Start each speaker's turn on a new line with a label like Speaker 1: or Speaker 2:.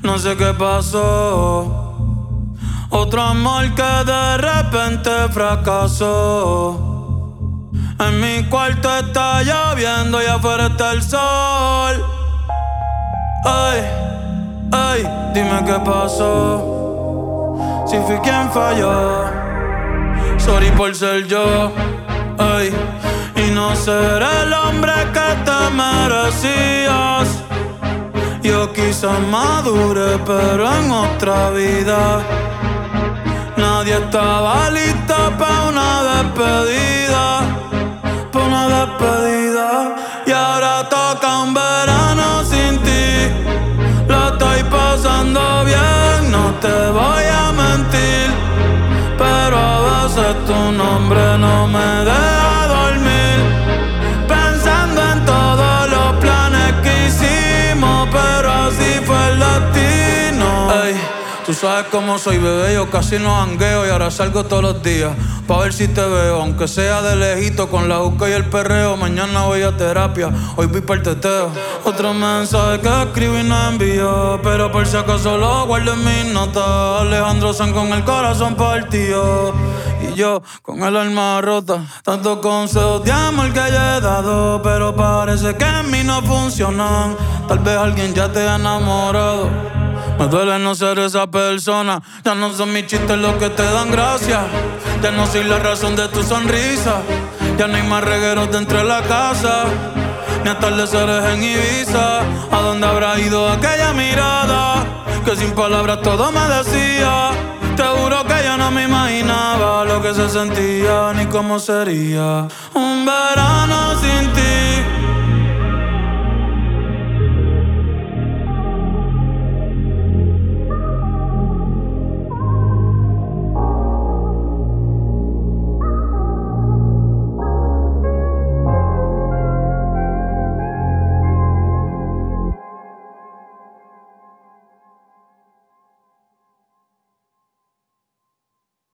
Speaker 1: No sé qué pasó. Otro amor que de repente fracasó. En mi cuarto está lloviendo y afuera está el sol. Ay, ay, dime qué pasó. Si fui quien falló. Sorry por ser yo. Ay, y no ser el hombre que te merecías. Yo quizás madure, pero en otra vida. Nadie estaba listo para una despedida. Pa' una despedida. Y ahora toca un verano sin ti. Lo estoy pasando bien, no te voy a mentir. Pero a veces tu nombre no me deja dormir. Pensando en todos los planes que hicimos, pero así fue el destino. Ey, tú sabes cómo soy, bebé, yo casi no jangueo y ahora salgo todos los días pa' ver si te veo, aunque sea de lejito, con la juca y el perreo. Mañana voy a terapia, hoy voy para el teteo. Otro mensaje que escribí no envió, pero por si acaso lo guardo en mis notas. Alejandro Sanz con el corazón partido y yo con el alma rota. Tantos consejos de amor que yo he dado, pero parece que en mí no funcionan. Tal vez alguien ya te ha enamorado. Me duele no ser esa persona. Ya no son mis chistes los que te dan gracia. Ya no soy la razón de tu sonrisa. Ya no hay más regueros dentro de la casa, ni atardeceres en Ibiza. ¿A dónde habrá ido aquella mirada que sin palabras todo me decía? Te juro que yo no me imaginaba lo que se sentía ni cómo sería un verano sin ti.